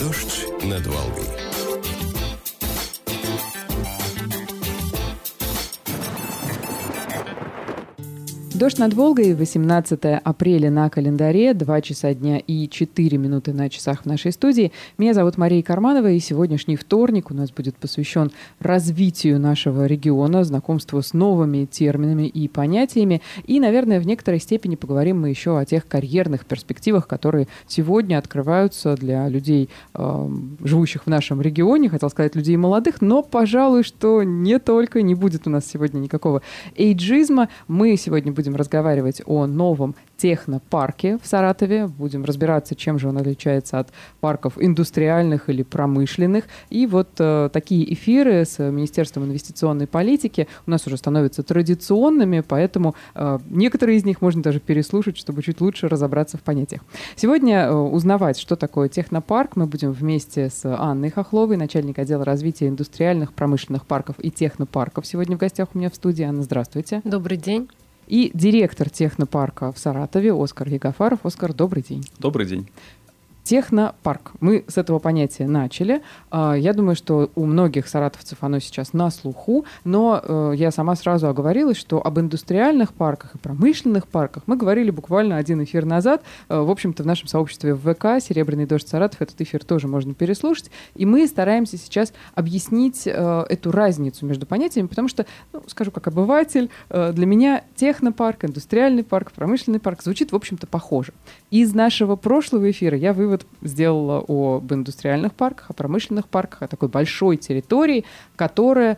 Дождь над Волгой. Дождь над Волгой, 18 апреля на календаре, 2 часа дня и 4 минуты на часах в нашей студии. Меня зовут Мария Карманова, и сегодняшний вторник у нас будет посвящен развитию нашего региона, знакомству с новыми терминами и понятиями. И, наверное, в некоторой степени поговорим мы еще о тех карьерных перспективах, которые сегодня открываются для людей, живущих в нашем регионе, хотел сказать, людей молодых, но, пожалуй, что не только, не будет у нас сегодня никакого эйджизма. Мы сегодня будем разговаривать о новом технопарке в Саратове. Будем разбираться, чем же он отличается от парков индустриальных или промышленных. И вот такие эфиры с Министерством инвестиционной политики у нас уже становятся традиционными, поэтому некоторые из них можно даже переслушать, чтобы чуть лучше разобраться в понятиях. Сегодня узнавать, что такое технопарк, мы будем вместе с Анной Хохловой, начальник отдела развития индустриальных, промышленных парков и технопарков. Сегодня в гостях у меня в студии. Анна, здравствуйте. Добрый день. И директор технопарка в Саратове Оскар Ягафаров. Оскар, добрый день. Добрый день. Технопарк. Мы с этого понятия начали. Я думаю, что у многих саратовцев оно сейчас на слуху, но я сама сразу оговорилась, что об индустриальных парках и промышленных парках мы говорили буквально один эфир назад. В общем-то, в нашем сообществе в ВК «Серебряный дождь Саратов» этот эфир тоже можно переслушать. И мы стараемся сейчас объяснить эту разницу между понятиями, потому что, скажу как обыватель, для меня технопарк, индустриальный парк, промышленный парк звучит, в общем-то, похоже. Из нашего прошлого эфира я вывод сделала об индустриальных парках, о промышленных парках, о такой большой территории, которая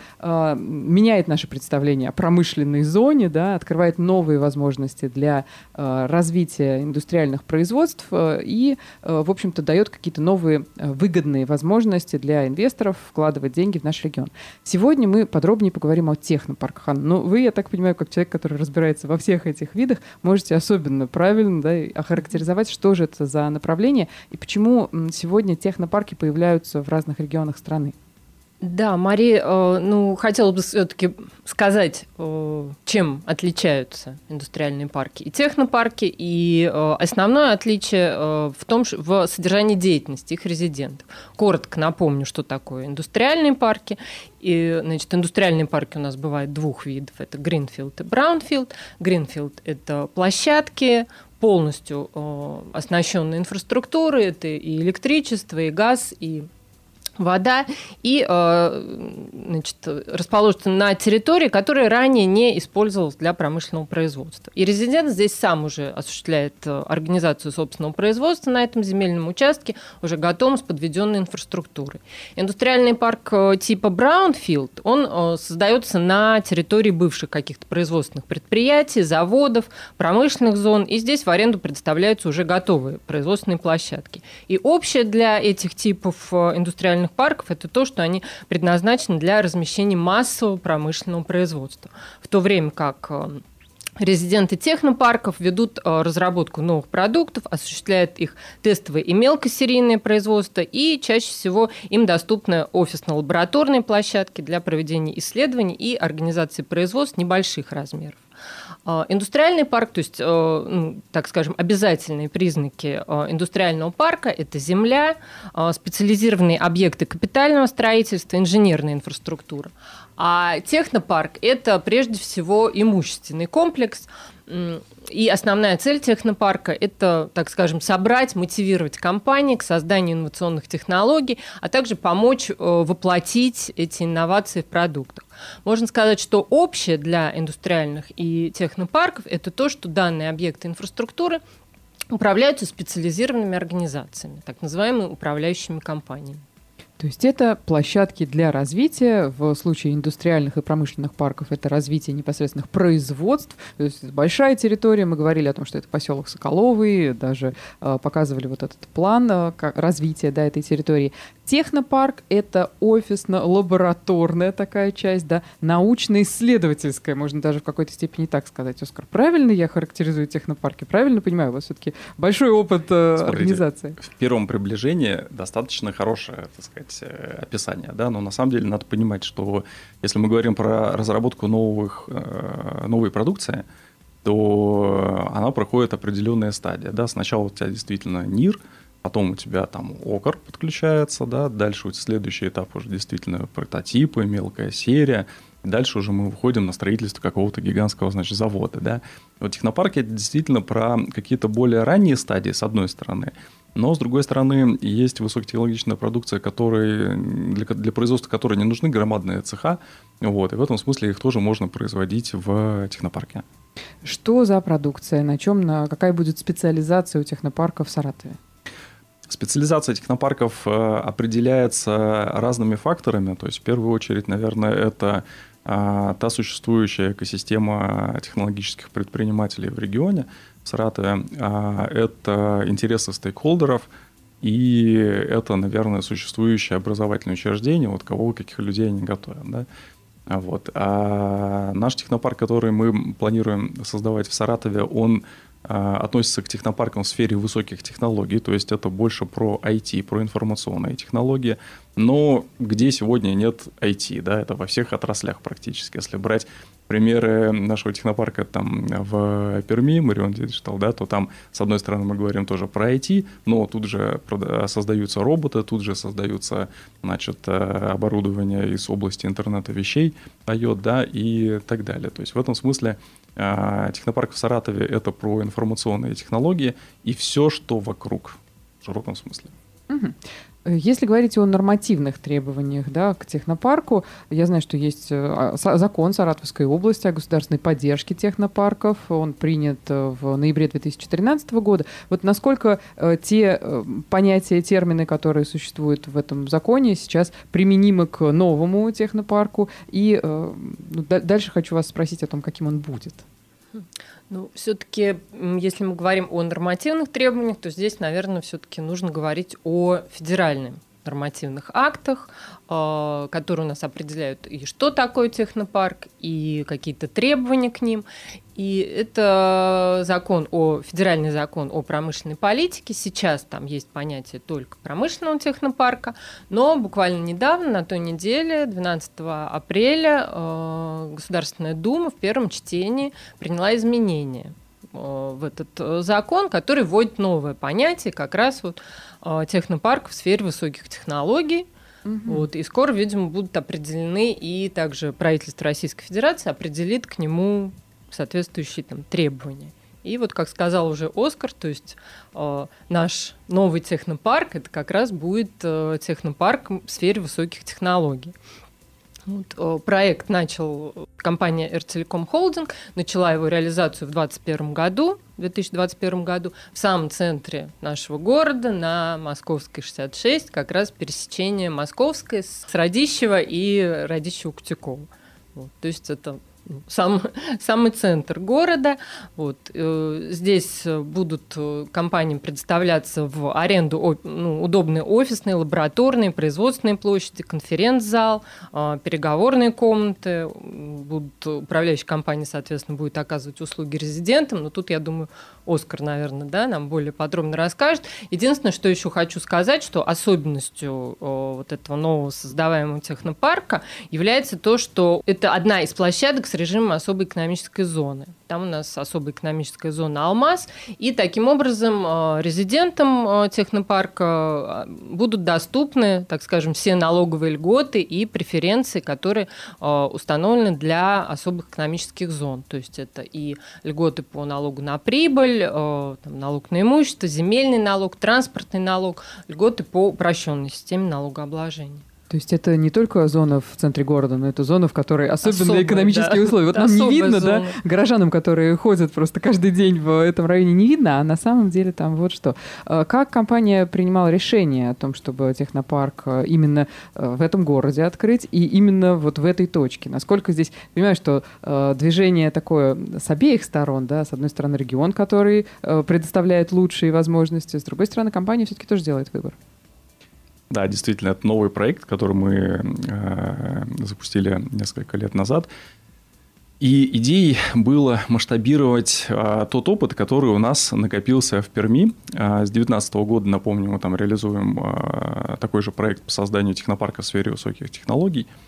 меняет наше представление о промышленной зоне, да, открывает новые возможности для развития индустриальных производств и, в общем-то, дает какие-то новые выгодные возможности для инвесторов вкладывать деньги в наш регион. Сегодня мы подробнее поговорим о технопарках. Анна, вы, я так понимаю, как человек, который разбирается во всех этих видах, можете особенно правильно, да, охарактеризовать, что же это за направление и почему сегодня технопарки появляются в разных регионах страны. Да, Мария, хотела бы все-таки сказать, чем отличаются индустриальные парки и технопарки. И основное отличие в том, что в содержании деятельности их резидентов. Коротко напомню, что такое индустриальные парки. И, индустриальные парки у нас бывают двух видов. Это Greenfield и Brownfield. Greenfield – это площадки, полностью оснащенные инфраструктурой. Это и электричество, и газ, и вода, и расположена на территории, которая ранее не использовалась для промышленного производства. И резидент здесь сам уже осуществляет организацию собственного производства на этом земельном участке, уже готовым с подведенной инфраструктурой. Индустриальный парк типа Brownfield, он создается на территории бывших каких-то производственных предприятий, заводов, промышленных зон, и здесь в аренду предоставляются уже готовые производственные площадки. И общее для этих типов индустриальных парков – это то, что они предназначены для размещения массового промышленного производства. В то время как резиденты технопарков ведут разработку новых продуктов, осуществляют их тестовое и мелкосерийное производство, и чаще всего им доступны офисно-лабораторные площадки для проведения исследований и организации производств небольших размеров. Индустриальный парк, то есть, так скажем, обязательные признаки индустриального парка – это земля, специализированные объекты капитального строительства, инженерная инфраструктура. А технопарк – это прежде всего имущественный комплекс. И основная цель технопарка – это, так скажем, собрать, мотивировать компании к созданию инновационных технологий, а также помочь воплотить эти инновации в продуктах. Можно сказать, что общее для индустриальных и технопарков – это то, что данные объекты инфраструктуры управляются специализированными организациями, так называемыми управляющими компаниями. То есть это площадки для развития. В случае индустриальных и промышленных парков это развитие непосредственных производств. То есть это большая территория. Мы говорили о том, что это поселок Соколовый, даже показывали вот этот план развития этой территории. Технопарк – это офисно-лабораторная такая часть, да, научно-исследовательская, можно даже в какой-то степени так сказать. Оскар, правильно я характеризую технопарки? Правильно понимаю? У вас все-таки большой опыт организации. В первом приближении достаточно хорошее, так сказать, описание, да, но на самом деле надо понимать, что если мы говорим про разработку новой продукции, то она проходит определенные стадии. Да. Сначала у тебя действительно НИР, потом у тебя там ОКР подключается, да, дальше у тебя следующий этап уже действительно прототипы, мелкая серия, дальше уже мы выходим на строительство какого-то гигантского, значит, завода, да. Вот технопарки — это действительно про какие-то более ранние стадии, с одной стороны, но, с другой стороны, есть высокотехнологичная продукция, для производства которой не нужны громадные цеха, вот, и в этом смысле их тоже можно производить в технопарке. Что за продукция? Какая будет специализация у технопарка в Саратове? Специализация технопарков определяется разными факторами. То есть, в первую очередь, наверное, это та существующая экосистема технологических предпринимателей в регионе, в Саратове. Это интересы стейкхолдеров, и это, наверное, существующее образовательное учреждение, вот каких людей они готовят. Да? Вот. А наш технопарк, который мы планируем создавать в Саратове, он относится к технопаркам в сфере высоких технологий, то есть это больше про IT, про информационные технологии, но где сегодня нет IT, да, это во всех отраслях практически. Если брать примеры нашего технопарка там в Перми, Марион Digital, да, то там, с одной стороны, мы говорим тоже про IT, но тут же создаются роботы, тут же создаются, значит, оборудование из области интернета вещей, IoT, да, и так далее. То есть в этом смысле технопарк в Саратове — это про информационные технологии и все, что вокруг, в широком смысле. Угу. Если говорить о нормативных требованиях, да, к технопарку, я знаю, что есть закон Саратовской области о государственной поддержке технопарков. Он принят в ноябре 2013 года. Вот насколько те понятия, термины, которые существуют в этом законе, сейчас применимы к новому технопарку? И дальше хочу вас спросить о том, каким он будет. Ну, все-таки, если мы говорим о нормативных требованиях, то здесь, наверное, все-таки нужно говорить о федеральных нормативных актах, которые у нас определяют и что такое технопарк, и какие-то требования к ним. И это федеральный закон о промышленной политике. Сейчас там есть понятие только промышленного технопарка, но буквально недавно, на той неделе, 12 апреля, Государственная Дума в первом чтении приняла изменения в этот закон, который вводит новое понятие, как раз вот технопарк в сфере высоких технологий. Вот, и скоро, видимо, будут определены, и также правительство Российской Федерации определит к нему соответствующие там требования. И вот, как сказал уже Оскар, то есть наш новый технопарк — это как раз будет технопарк в сфере высоких технологий. Вот, проект начал компания Эртелеком Холдинг, начала его реализацию в 2021 году в самом центре нашего города, на Московской 66, как раз пересечение Московской с Радищева и Радищева-Кутякова. Вот, то есть это самый центр города. Вот. Здесь будут компаниям предоставляться в аренду удобные офисные, лабораторные, производственные площади, конференц-зал, переговорные комнаты. Управляющая компания, соответственно, будет оказывать услуги резидентам. Но тут, я думаю, Оскар, наверное, да, нам более подробно расскажет. Единственное, что еще хочу сказать, что особенностью вот этого нового создаваемого технопарка является то, что это одна из площадок с режимом особой экономической зоны. Там у нас особая экономическая зона «Алмаз», и таким образом резидентам технопарка будут доступны, так скажем, все налоговые льготы и преференции, которые установлены для особых экономических зон. То есть это и льготы по налогу на прибыль, налог на имущество, земельный налог, транспортный налог, льготы по упрощенной системе налогообложения. То есть это не только зона в центре города, но это зона, в которой особенные экономические условия. Вот нам не видно, да, горожанам, которые ходят просто каждый день в этом районе, не видно, а на самом деле там вот что. Как компания принимала решение о том, чтобы технопарк именно в этом городе открыть и именно вот в этой точке? Насколько здесь, понимаю, что движение такое с обеих сторон, да, с одной стороны регион, который предоставляет лучшие возможности, с другой стороны компания все-таки тоже делает выбор. Да, действительно, это новый проект, который мы запустили несколько лет назад. И идеей было масштабировать тот опыт, который у нас накопился в Перми. С 2019 года, напомню, мы там реализуем такой же проект по созданию технопарка в сфере высоких технологий.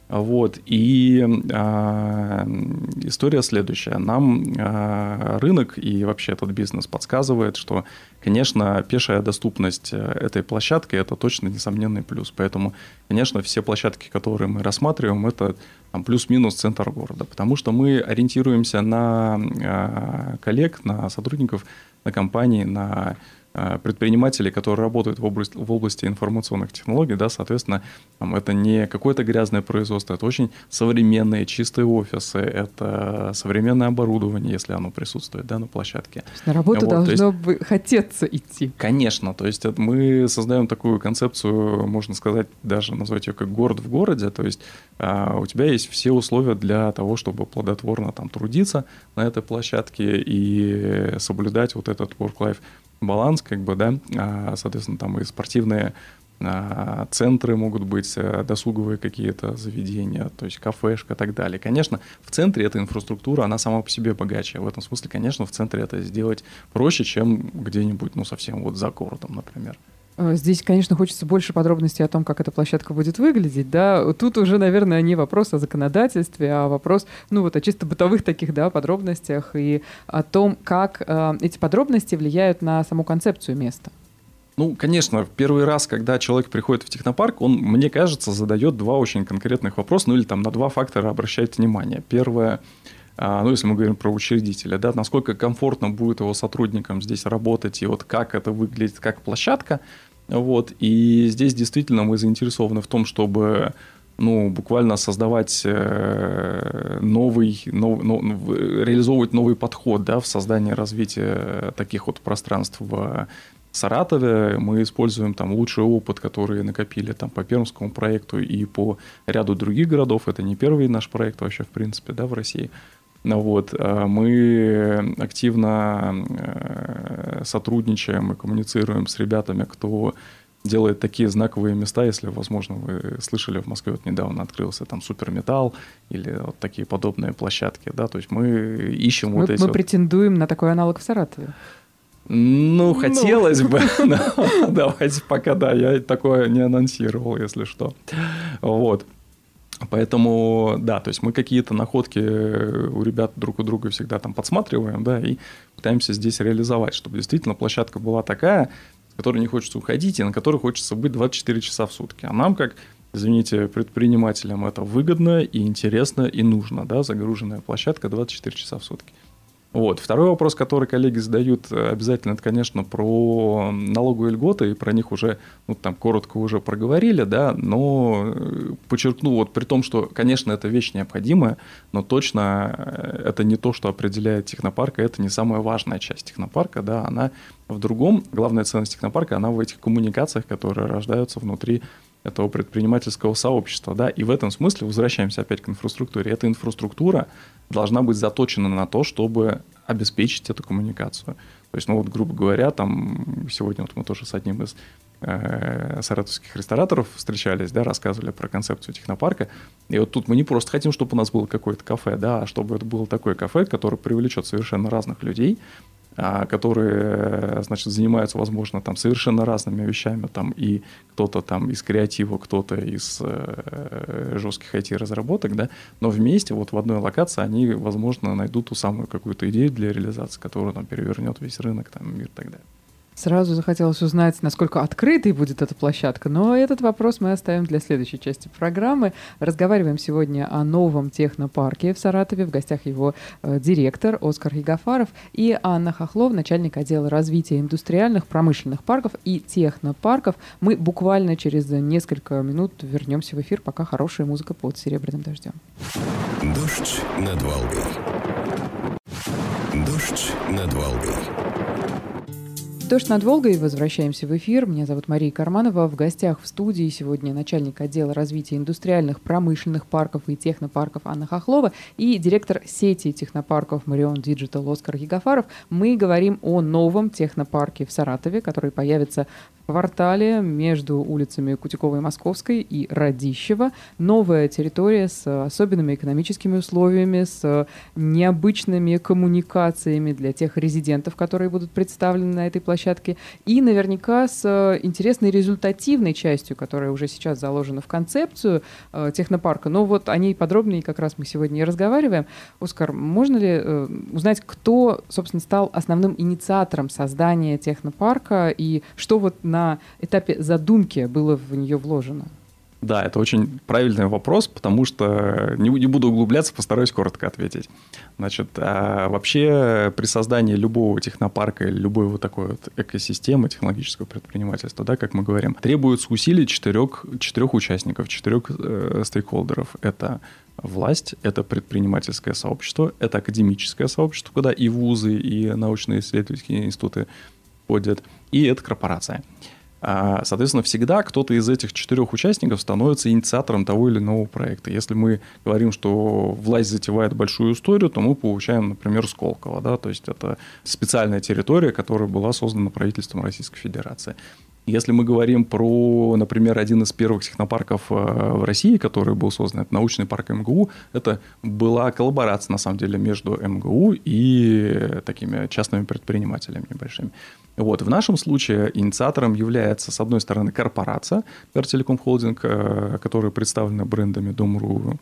Вот. И история следующая. Нам рынок и вообще этот бизнес подсказывает, что, конечно, пешая доступность этой площадки – это точно несомненный плюс. Поэтому, конечно, все площадки, которые мы рассматриваем, это там, плюс-минус центр города. Потому что мы ориентируемся на коллег, на сотрудников, на компании, на предпринимателей, которые работают в области информационных технологий, да, соответственно, это не какое-то грязное производство, это очень современные, чистые офисы, это современное оборудование, если оно присутствует, да, на площадке. То есть на работу должно хотеться идти. Конечно, то есть мы создаем такую концепцию, можно сказать, даже назвать ее как город в городе, то есть у тебя есть все условия для того, чтобы плодотворно там трудиться на этой площадке и соблюдать вот этот work-life баланс, как бы, да, соответственно, там и спортивные центры могут быть, досуговые какие-то заведения, то есть кафешка и так далее. Конечно, в центре эта инфраструктура, она сама по себе богаче. В этом смысле, конечно, в центре это сделать проще, чем где-нибудь, ну, совсем вот за городом, например. Здесь, конечно, хочется больше подробностей о том, как эта площадка будет выглядеть, да. Тут уже, наверное, не вопрос о законодательстве, а вопрос, ну, вот о чисто бытовых таких, да, подробностях и о том, как эти подробности влияют на саму концепцию места. Ну, конечно, в первый раз, когда человек приходит в технопарк, он, мне кажется, задает два очень конкретных вопроса, ну, или там на два фактора обращает внимание. Первое, ну, если мы говорим про учредителя, да, насколько комфортно будет его сотрудникам здесь работать, и вот как это выглядит как площадка. Вот. И здесь действительно мы заинтересованы в том, чтобы, ну, буквально создавать реализовывать новый подход, да, в создании и развитии таких вот пространств в Саратове. Мы используем там лучший опыт, который накопили там по Пермскому проекту и по ряду других городов. Это не первый наш проект вообще, в принципе, да, в России. Вот. Мы активно сотрудничаем и коммуницируем с ребятами, кто делает такие знаковые места, если, возможно, вы слышали, в Москве вот недавно открылся там Суперметалл или вот такие подобные площадки, да, то есть мы ищем вот эти... Мы претендуем на такой аналог в Саратове. Ну, хотелось бы, но давайте пока, да, я такое не анонсировал, если что. Вот. Поэтому, да, то есть мы какие-то находки у ребят друг у друга всегда там подсматриваем, да, и пытаемся здесь реализовать, чтобы действительно площадка была такая, с которой не хочется уходить и на которой хочется быть 24 часа в сутки. А нам, как, извините, предпринимателям это выгодно и интересно и нужно, да, загруженная площадка 24 часа в сутки. Вот. Второй вопрос, который коллеги задают обязательно, это, конечно, про налоговые льготы, и про них уже, ну, там, коротко уже проговорили, да, но подчеркну, вот при том, что, конечно, это вещь необходимая, но точно это не то, что определяет технопарк, и это не самая важная часть технопарка, да, она в другом. Главная ценность технопарка, она в этих коммуникациях, которые рождаются внутри этого предпринимательского сообщества, да, и в этом смысле, возвращаемся опять к инфраструктуре, эта инфраструктура должна быть заточена на то, чтобы обеспечить эту коммуникацию. То есть, ну вот, грубо говоря, там сегодня вот мы тоже с одним из саратовских рестораторов встречались, да, рассказывали про концепцию технопарка, и вот тут мы не просто хотим, чтобы у нас было какое-то кафе, да, а чтобы это было такое кафе, которое привлечет совершенно разных людей, которые, значит, занимаются, возможно, там совершенно разными вещами, там и кто-то там из креатива, кто-то из жестких IT-разработок, да, но вместе вот в одной локации они, возможно, найдут ту самую какую-то идею для реализации, которая там перевернет весь рынок, там, мир и так далее. Сразу захотелось узнать, насколько открытой будет эта площадка, но этот вопрос мы оставим для следующей части программы. Разговариваем сегодня о новом технопарке в Саратове. В гостях его директор Оскар Ягафаров и Анна Хохлов, начальник отдела развития индустриальных, промышленных парков и технопарков. Мы буквально через несколько минут вернемся в эфир, пока хорошая музыка под «Серебряным дождем». Дождь над Волгой. Дождь над Волгой. «Дождь над Волгой». Возвращаемся в эфир. Меня зовут Мария Карманова. В гостях в студии сегодня начальник отдела развития индустриальных, промышленных парков и технопарков Анна Хохлова и директор сети технопарков Marion Digital Оскар Ягафаров. Мы говорим о новом технопарке в Саратове, который появится квартале между улицами Кутюковой и Московской и Радищева новая территория с особенными экономическими условиями, с необычными коммуникациями для тех резидентов, которые будут представлены на этой площадке, и наверняка с интересной результативной частью, которая уже сейчас заложена в концепцию технопарка. Но вот о ней подробнее как раз мы сегодня и разговариваем. Оскар, можно ли узнать, кто, собственно, стал основным инициатором создания технопарка и что вот на этапе задумки было в нее вложено? Да, это очень правильный вопрос, потому что не буду углубляться, постараюсь коротко ответить. Значит, вообще при создании любого технопарка или любой вот такой вот экосистемы технологического предпринимательства, да, как мы говорим, требуется усилий четырех участников, четырех стейкхолдеров. Это власть, это предпринимательское сообщество, это академическое сообщество, куда и вузы, и научные исследовательские институты входят, и это корпорация. Соответственно, всегда кто-то из этих четырех участников становится инициатором того или иного проекта. Если мы говорим, что власть затевает большую историю, то мы получаем, например, Сколково. Да? То есть это специальная территория, которая была создана правительством Российской Федерации. Если мы говорим про, например, один из первых технопарков в России, который был создан, это научный парк МГУ, это была коллаборация, на самом деле, между МГУ и такими частными предпринимателями небольшими. Вот. В нашем случае инициатором является, с одной стороны, корпорация Вертелеком Холдинг, которая представлена брендами Дом.ру,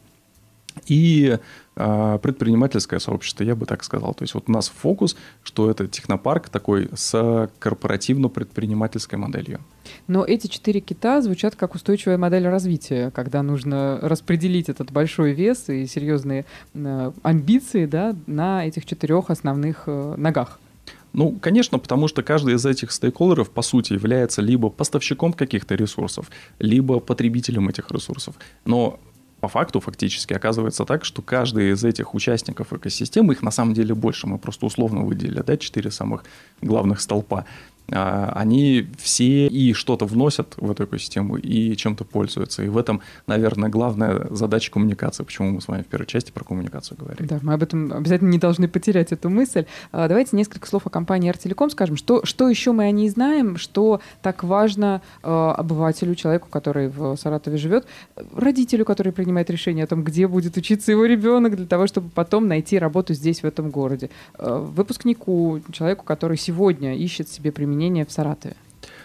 и предпринимательское сообщество, я бы так сказал. То есть вот у нас фокус, что это технопарк такой с корпоративно-предпринимательской моделью. Но эти 4 кита звучат как устойчивая модель развития, когда нужно распределить этот большой вес и серьезные амбиции, да, на этих 4 основных ногах. Ну, конечно, потому что каждый из этих стейкхолдеров, по сути, является либо поставщиком каких-то ресурсов, либо потребителем этих ресурсов. Но по факту, фактически, оказывается так, что каждый из этих участников экосистемы, их на самом деле больше, мы просто условно выделили, да, 4 самых главных столпа, они все и что-то вносят в эту экосистему, и чем-то пользуются. И в этом, наверное, главная задача коммуникации, почему мы с вами в первой части про коммуникацию говорили. Да, мы об этом обязательно не должны потерять эту мысль. Давайте несколько слов о компании Артелеком скажем. Что еще мы о ней знаем, что так важно обывателю, человеку, который в Саратове живет, родителю, который принимает решение о том, где будет учиться его ребенок, для того, чтобы потом найти работу здесь, в этом городе, выпускнику, человеку, который сегодня ищет себе применение в Саратове?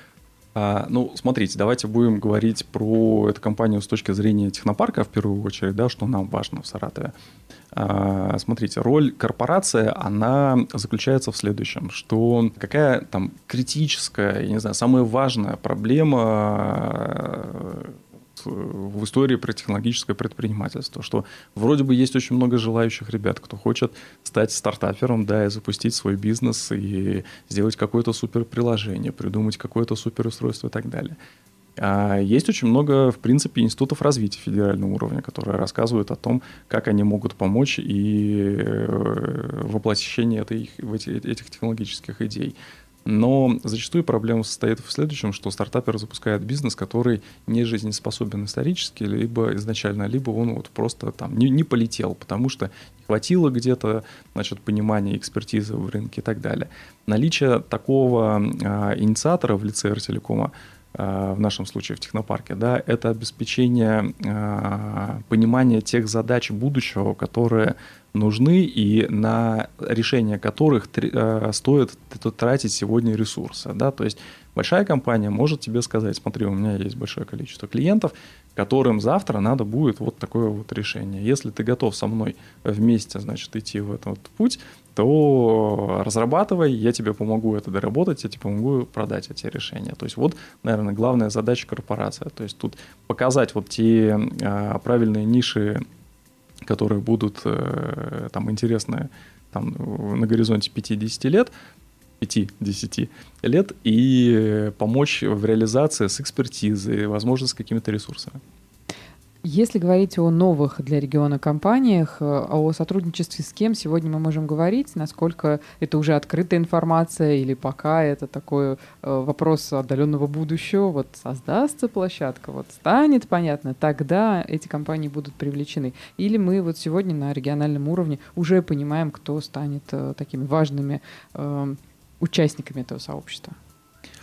Ну, смотрите, давайте будем говорить про эту компанию с точки зрения технопарка, в первую очередь, да, что нам важно в Саратове. Смотрите, роль корпорации, она заключается в следующем, что какая там критическая, я не знаю, самая важная проблема в истории про технологическое предпринимательство, что вроде бы есть очень много желающих ребят, кто хочет стать стартапером, да, и запустить свой бизнес, и сделать какое-то суперприложение, придумать какое-то суперустройство и так далее. Есть очень много, в принципе, институтов развития федерального уровня, которые рассказывают о том, как они могут помочь и воплощение этих технологических идей. Но зачастую проблема состоит в следующем, что стартапер запускает бизнес, который не жизнеспособен исторически, либо изначально, либо он вот просто там не полетел, потому что не хватило где-то, значит, понимания, экспертизы в рынке и так далее. Наличие такого инициатора в лице Артелекома, в нашем случае в технопарке, да, это обеспечение понимания тех задач будущего, которые нужны и на решение которых стоит тратить сегодня ресурсы. Да? То есть большая компания может тебе сказать: смотри, у меня есть большое количество клиентов, которым завтра надо будет вот такое вот решение. Если ты готов со мной вместе, значит, идти в этот вот путь, то разрабатывай, я тебе помогу это доработать, я тебе помогу продать эти решения. То есть вот, наверное, главная задача корпорации. То есть тут показать вот те правильные ниши, которые будут там интересны там, на горизонте 5-10 лет, 5-10 лет, и помочь в реализации с экспертизой, возможно, с какими-то ресурсами. Если говорить о новых для региона компаниях, о сотрудничестве с кем сегодня мы можем говорить, насколько это уже открытая информация или пока это такой вопрос отдаленного будущего, вот создастся площадка, вот станет понятно, тогда эти компании будут привлечены. Или мы вот сегодня на региональном уровне уже понимаем, кто станет такими важными участниками этого сообщества.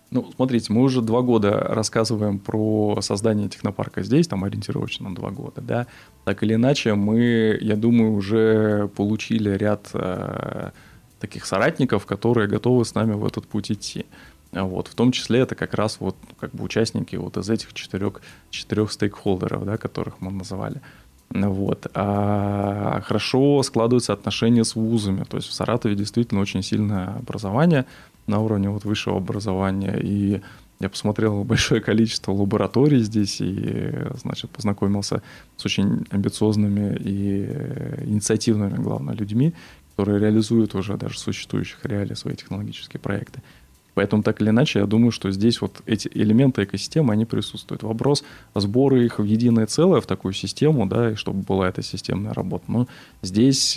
Ну, смотрите, мы уже 2 года рассказываем про создание технопарка здесь, там ориентировочно 2 года, да. Так или иначе, мы, я думаю, уже получили ряд таких соратников, которые готовы с нами в этот путь идти. Вот. В том числе это как раз вот, как бы участники вот из этих четырех стейкхолдеров, да, которых мы называли. Вот. А хорошо складываются отношения с вузами. То есть в Саратове действительно очень сильное образование на уровне вот высшего образования. И я посмотрел большое количество лабораторий здесь и, значит, познакомился с очень амбициозными и инициативными, главное, людьми, которые реализуют уже даже в существующих реалиях свои технологические проекты. Поэтому, так или иначе, я думаю, что здесь вот эти элементы экосистемы, они присутствуют. Вопрос сбора их в единое целое, в такую систему, да, и чтобы была эта системная работа. Но здесь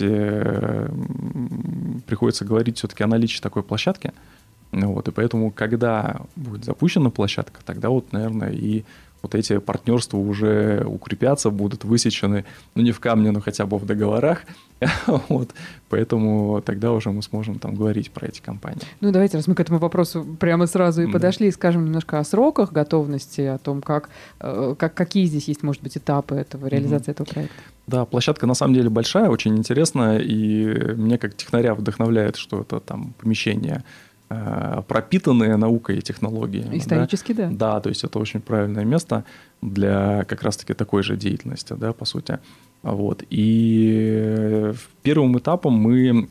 приходится говорить все-таки о наличии такой площадки. Вот, и поэтому, когда будет запущена площадка, тогда вот, наверное, и вот эти партнерства уже укрепятся, будут высечены, ну, не в камне, но хотя бы в договорах. Вот. Поэтому тогда уже мы сможем там говорить про эти компании. Ну, давайте, раз мы к этому вопросу прямо сразу и подошли, скажем немножко о сроках готовности, о том, какие здесь есть, может быть, этапы этого, реализации этого проекта. Да, площадка на самом деле большая, очень интересная, и меня как технаря вдохновляет, что это там помещение, пропитанные наукой и технологиями. Исторически, да. Да, то есть это очень правильное место для как раз-таки такой же деятельности, да, по сути. Вот. И первым этапом мы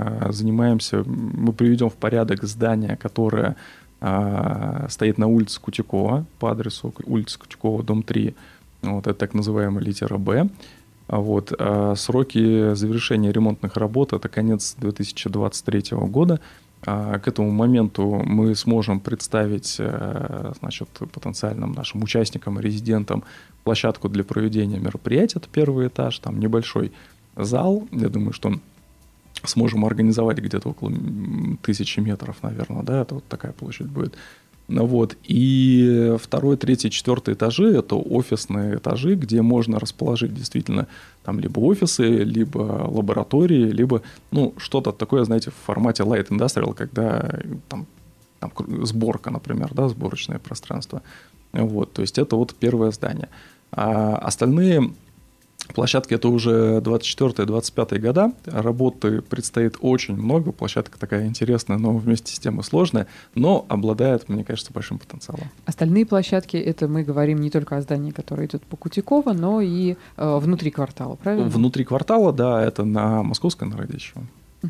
приведем в порядок здание, которое стоит на улице Кутякова, по адресу улица Кутякова, дом 3. Вот, это так называемая литера «Б». Вот. Сроки завершения ремонтных работ – это конец 2023 года. К этому моменту мы сможем представить, значит, потенциальным нашим участникам и резидентам площадку для проведения мероприятий. Это первый этаж, там небольшой зал. Я думаю, что сможем организовать где-то около 1000 метров, наверное, да, это вот такая площадь будет. Вот. И 2, 3, 4 этажи – это офисные этажи, где можно расположить действительно там либо офисы, либо лаборатории, либо ну, что-то такое, знаете, в формате light industrial, когда там сборка, например, да, сборочное пространство. Вот. То есть это вот первое здание. А остальные площадки – это уже 24-25 года. Работы предстоит очень много. Площадка такая интересная, но вместе с тем и сложная, но обладает, мне кажется, большим потенциалом. Остальные площадки – это мы говорим не только о здании, которое идет по Кутякова, но и внутри квартала, правильно? Внутри квартала, да, это на Московской, на Радищева.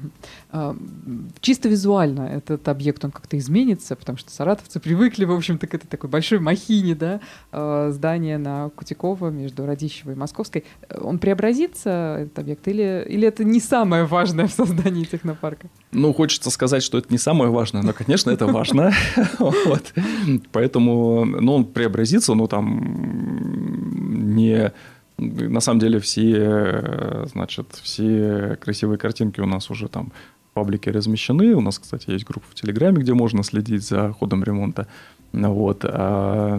Чисто визуально этот объект, он как-то изменится, потому что саратовцы привыкли, в общем-то, к этой такой большой махине, да, здания на Кутякова между Радищевой и Московской. Он преобразится, этот объект, или это не самое важное в создании технопарка? Ну, хочется сказать, что это не самое важное, но, конечно, это важно. Поэтому, он преобразится, но там не... На самом деле все красивые картинки у нас уже там в паблике размещены. У нас, кстати, есть группа в Телеграме, где можно следить за ходом ремонта. Вот. То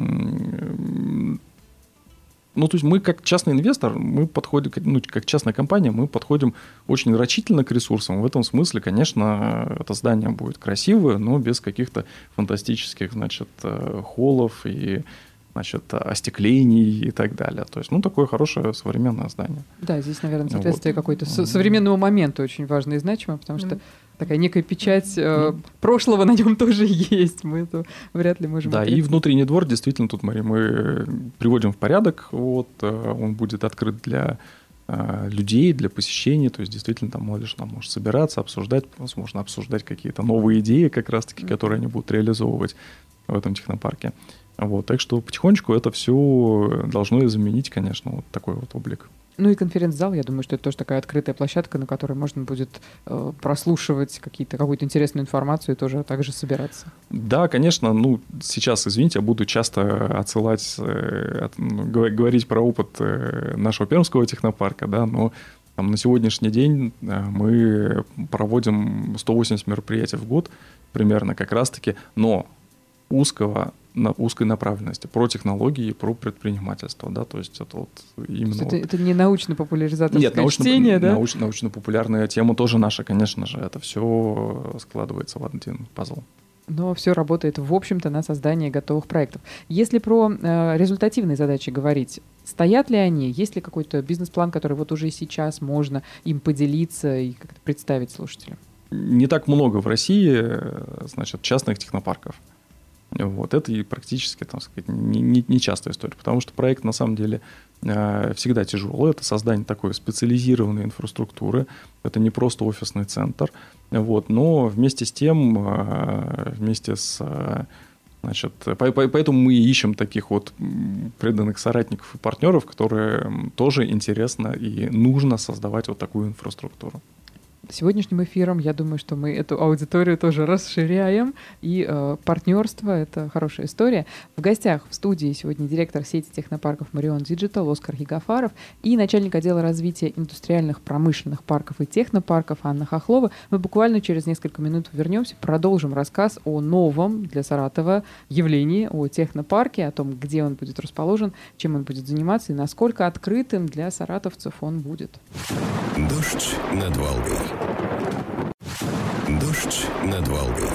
есть мы как частный инвестор, мы подходим, как частная компания, мы подходим очень рачительно к ресурсам. В этом смысле, конечно, это здание будет красивое, но без каких-то фантастических, холлов и остеклений и так далее. То есть, такое хорошее современное здание. Да, здесь, наверное, соответствие какой-то современному моменту очень важно и значимо, потому что такая некая печать прошлого на нем тоже есть. Мы это вряд ли можем... Да, и внутренний двор, действительно, тут, Мария, мы приводим в порядок. Вот, он будет открыт для людей, для посещений. То есть, действительно, там молодежь там может собираться, обсуждать, возможно, обсуждать какие-то новые идеи, как раз-таки, которые они будут реализовывать в этом технопарке. Вот, так что потихонечку это все должно заменить, конечно, вот такой вот облик. Ну и конференц-зал, я думаю, что это тоже такая открытая площадка, на которой можно будет прослушивать какую-то интересную информацию и тоже также собираться. Да, конечно. Сейчас, извините, я буду часто отсылать, говорить про опыт нашего пермского технопарка, да, но там, на сегодняшний день мы проводим 180 мероприятий в год примерно как раз-таки, но узкой направленности, про технологии, про предпринимательство, да, то есть это вот именно... Это не научно-популяризаторское чтение, да? Научно-популярная тема тоже наша, конечно же, это все складывается в один пазл. но все работает, в общем-то, на создание готовых проектов. Если про результативные задачи говорить, стоят ли они? Есть ли какой-то бизнес-план, который вот уже сейчас можно им поделиться и как-то представить слушателям? Не так много в России, значит, частных технопарков. Вот. Это и практически, так сказать, не частая история, потому что проект на самом деле всегда тяжелый. Это создание такой специализированной инфраструктуры. Это не просто офисный центр. Вот. Но вместе с тем, значит, поэтому мы ищем таких вот преданных соратников и партнеров, которые тоже интересно и нужно создавать вот такую инфраструктуру. Сегодняшним эфиром, я думаю, что мы эту аудиторию тоже расширяем, и партнерство — это хорошая история. В гостях в студии сегодня директор сети технопарков Marion Digital Оскар Ягафаров и начальник отдела развития индустриальных промышленных парков и технопарков Анна Хохлова. Мы буквально через несколько минут вернемся, продолжим рассказ о новом для Саратова явлении, о технопарке, о том, где он будет расположен, чем он будет заниматься и насколько открытым для саратовцев он будет. Дождь над Волгой. Дождь над Волгой.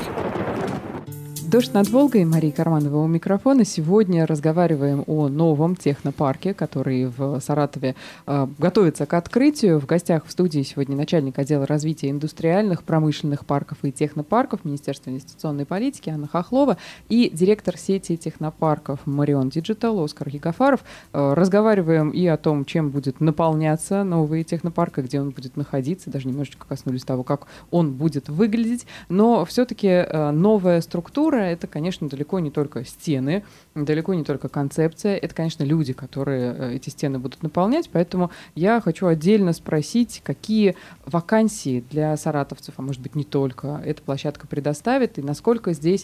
«Дождь над Волгой», Мария Карманова у микрофона. Сегодня разговариваем о новом технопарке, который в Саратове готовится к открытию. В гостях в студии сегодня начальник отдела развития индустриальных, промышленных парков и технопарков Министерства инвестиционной политики Анна Хохлова и директор сети технопарков Marion Digital Оскар Ягафаров. Разговариваем и о том, чем будет наполняться новый технопарк, и где он будет находиться. Даже немножечко коснулись того, как он будет выглядеть. Но все-таки новая структура — это, конечно, далеко не только стены, далеко не только концепция, это, конечно, люди, которые эти стены будут наполнять, поэтому я хочу отдельно спросить, какие вакансии для саратовцев, а может быть не только, эта площадка предоставит, и насколько здесь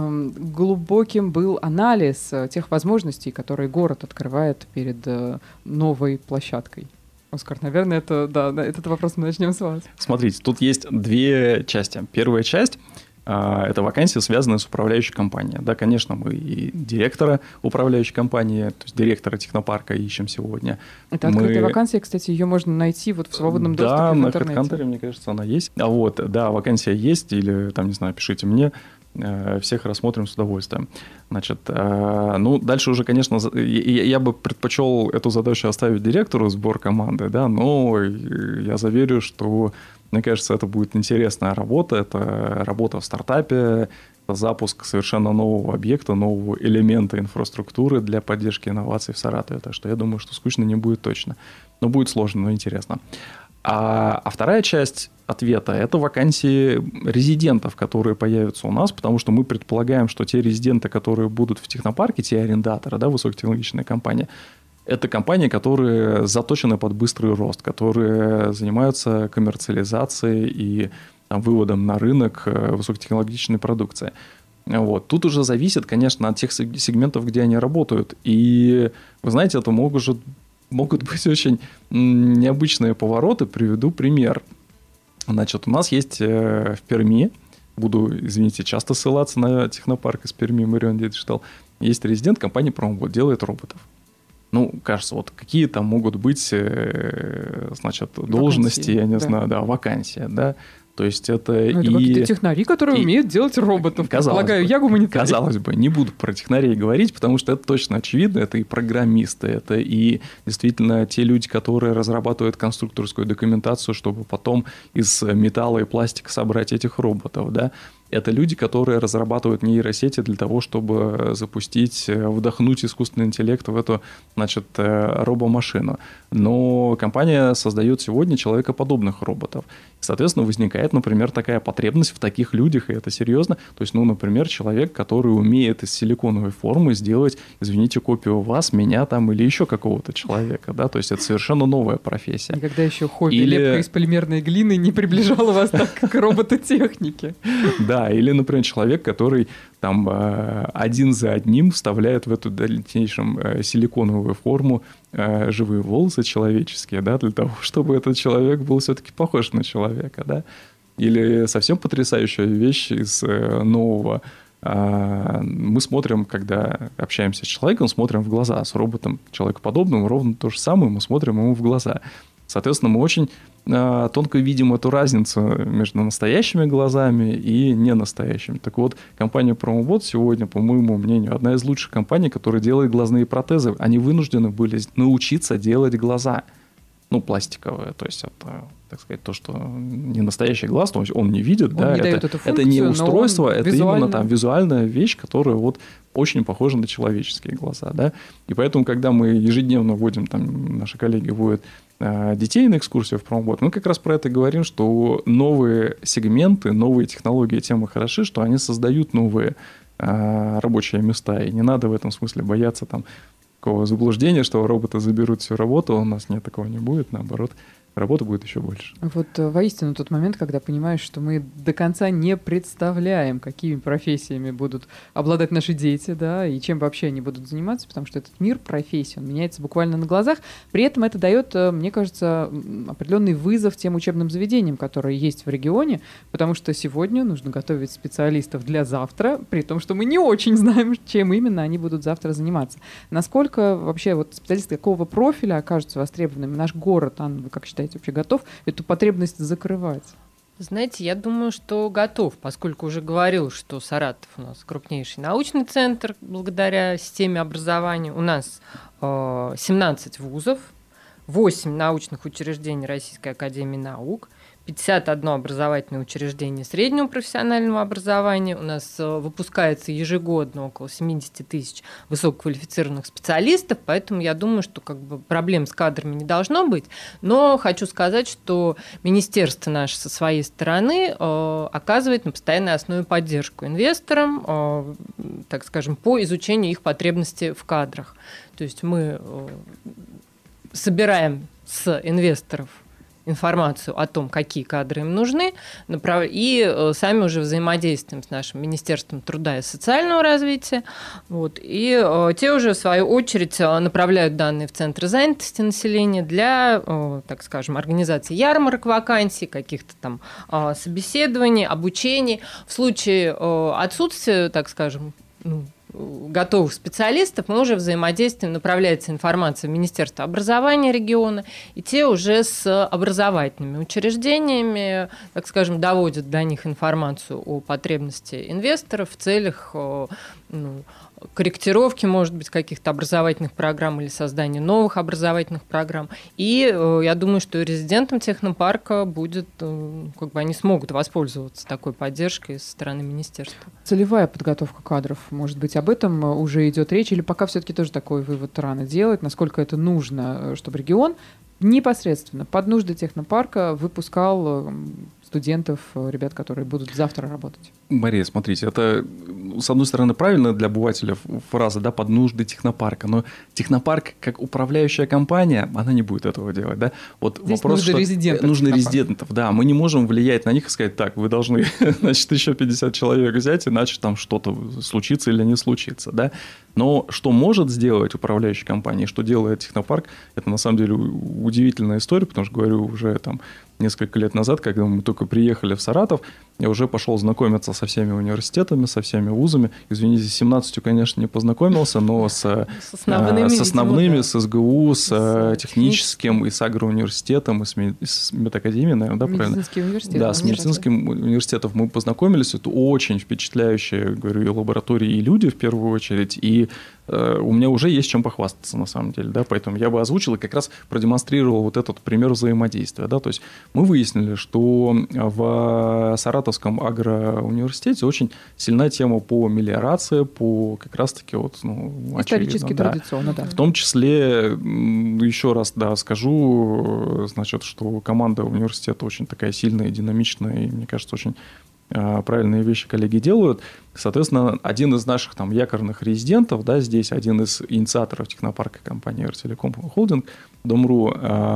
глубоким был анализ тех возможностей, которые город открывает перед новой площадкой. Оскар, наверное, этот вопрос мы начнем с вас. Смотрите, тут есть две части. Первая часть — это вакансия, связанная с управляющей компанией. Да, конечно, мы и директора управляющей компании, то есть директора технопарка ищем сегодня. Это открытая вакансия, кстати, ее можно найти вот в свободном доступе в интернете. Да, на HeadHunter, мне кажется, она есть. Да, вакансия есть, или там, не знаю, пишите мне. Всех рассмотрим с удовольствием. Значит, дальше уже, конечно, я бы предпочел эту задачу оставить директору сбор команды, да, но я заверю, что, мне кажется, это будет интересная работа. Это работа в стартапе, это запуск совершенно нового объекта, нового элемента инфраструктуры для поддержки инноваций в Саратове. Так что я думаю, что скучно не будет точно. Но будет сложно, но интересно. А вторая часть ответа – это вакансии резидентов, которые появятся у нас, потому что мы предполагаем, что те резиденты, которые будут в технопарке, те арендаторы, да, высокотехнологичные компании, это компании, которые заточены под быстрый рост, которые занимаются коммерциализацией и выводом на рынок высокотехнологичной продукции. Вот. Тут уже зависит, конечно, от тех сегментов, где они работают. И, вы знаете, это могут быть очень необычные повороты. Приведу пример. Значит, у нас есть в Перми, буду, извините, часто ссылаться на технопарк из Перми, Marion Digital, есть резидент компании Pромбот, делает роботов. Кажется, вот какие там могут быть, значит, должности, я не знаю, вакансия, да. То есть это какие-то технари, которые умеют делать роботов. Предполагаю, я гуманитарий. Казалось бы, не буду про технарей говорить, потому что это точно очевидно. Это и программисты, это и действительно те люди, которые разрабатывают конструкторскую документацию, чтобы потом из металла и пластика собрать этих роботов, да. Это люди, которые разрабатывают нейросети для того, чтобы запустить, вдохнуть искусственный интеллект в эту, значит, робомашину. Но компания создает сегодня человекоподобных роботов. Соответственно, возникает, например, такая потребность в таких людях, и это серьезно. То есть, например, человек, который умеет из силиконовой формы сделать, извините, копию вас, меня там или еще какого-то человека, да, то есть это совершенно новая профессия. Никогда еще хобби лепка из полимерной глины не приближало вас так к робототехнике. Да, или, например, человек, который там один за одним вставляет в эту дальнейшем силиконовую форму живые волосы человеческие, да, для того, чтобы этот человек был все-таки похож на человека, да. Или совсем потрясающая вещь из нового. Мы смотрим, когда общаемся с человеком, смотрим в глаза. С роботом человекоподобным ровно то же самое, мы смотрим ему в глаза. Соответственно, мы очень тонко видим эту разницу между настоящими глазами и ненастоящими. Так вот, компания Promobot сегодня, по моему мнению, одна из лучших компаний, которая делает глазные протезы. Они вынуждены были научиться делать глаза. Пластиковые, то есть это, так сказать, то, что не настоящий глаз, то есть он не видит, он не дает эту функцию, это не устройство, это визуально... именно визуальная вещь, которая очень похожа на человеческие глаза, да, и поэтому, когда мы ежедневно водим, наши коллеги водят детей на экскурсию в Promobot, мы как раз про это говорим, что новые сегменты, новые технологии тем и хороши, что они создают новые рабочие места, и не надо в этом смысле бояться такого заблуждения, что роботы заберут всю работу, у нас такого не будет, наоборот, работы будет еще больше. Воистину тот момент, когда понимаешь, что мы до конца не представляем, какими профессиями будут обладать наши дети, да, и чем вообще они будут заниматься, потому что этот мир профессий, он меняется буквально на глазах. При этом это дает, мне кажется, определенный вызов тем учебным заведениям, которые есть в регионе, потому что сегодня нужно готовить специалистов для завтра, при том, что мы не очень знаем, чем именно они будут завтра заниматься. Насколько вообще специалисты какого профиля окажутся востребованными? Наш город, Анна, вы как считаете, вообще готов эту потребность закрывать? Знаете, я думаю, что готов, поскольку уже говорил, что Саратов у нас крупнейший научный центр благодаря системе образования. У нас 17 вузов, 8 научных учреждений Российской академии наук, 51 образовательное учреждение среднего профессионального образования. У нас выпускается ежегодно около 70 тысяч высококвалифицированных специалистов, поэтому я думаю, что проблем с кадрами не должно быть. Но хочу сказать, что министерство наше со своей стороны оказывает на постоянной основе поддержку инвесторам, так скажем, по изучению их потребностей в кадрах. То есть мы собираем с инвесторов информацию о том, какие кадры им нужны, и сами уже взаимодействуем с нашим Министерством труда и социального развития. И те уже, в свою очередь, направляют данные в центры занятости населения для, так скажем, организации ярмарок вакансий, каких-то собеседований, обучений. В случае отсутствия, так скажем, готовых специалистов, мы уже взаимодействуем, направляется информация в Министерство образования региона, и те уже с образовательными учреждениями, так скажем, доводят до них информацию о потребности инвесторов в целях корректировки, может быть, каких-то образовательных программ или создания новых образовательных программ. И я думаю, что резидентам технопарка будет, они смогут воспользоваться такой поддержкой со стороны министерства. Целевая подготовка кадров, может быть, об этом уже идет речь, или пока все-таки тоже такой вывод рано делать, насколько это нужно, чтобы регион непосредственно под нужды технопарка выпускал студентов, ребят, которые будут завтра работать? Мария, смотрите, это, с одной стороны, правильно для обывателя фраза, да, под нужды технопарка, но технопарк, как управляющая компания, она не будет этого делать, да? Здесь вопрос, нужны резидентов, да, мы не можем влиять на них и сказать, так, вы должны, значит, еще 50 человек взять, иначе там что-то случится или не случится, да? Но что может сделать управляющая компания, что делает технопарк, это на самом деле удивительная история, потому что, говорю, уже несколько лет назад, когда мы только приехали в Саратов, я уже пошел знакомиться со всеми университетами, со всеми вузами. Извините, с 17, конечно, не познакомился, но с основными, с СГУ, с техническим, и с агроуниверситетом, и с медакадемией, наверное, да, правильно? Медицинский университет. Да, с медицинским университетом мы познакомились. Это очень впечатляющие, говорю, и лаборатории, и люди в первую очередь, и у меня уже есть чем похвастаться, на самом деле, да, поэтому я бы озвучил и как раз продемонстрировал этот пример взаимодействия, да, то есть мы выяснили, что в Саратовском агроуниверситете очень сильна тема по мелиорации, по как раз-таки исторически традиционно, да. В том числе, еще раз, да, скажу, значит, что команда университета очень такая сильная, динамичная, и, мне кажется, очень правильные вещи коллеги делают. Соответственно, один из наших якорных резидентов, да, здесь один из инициаторов технопарка компании Эртелеком Холдинг, Дом.ру,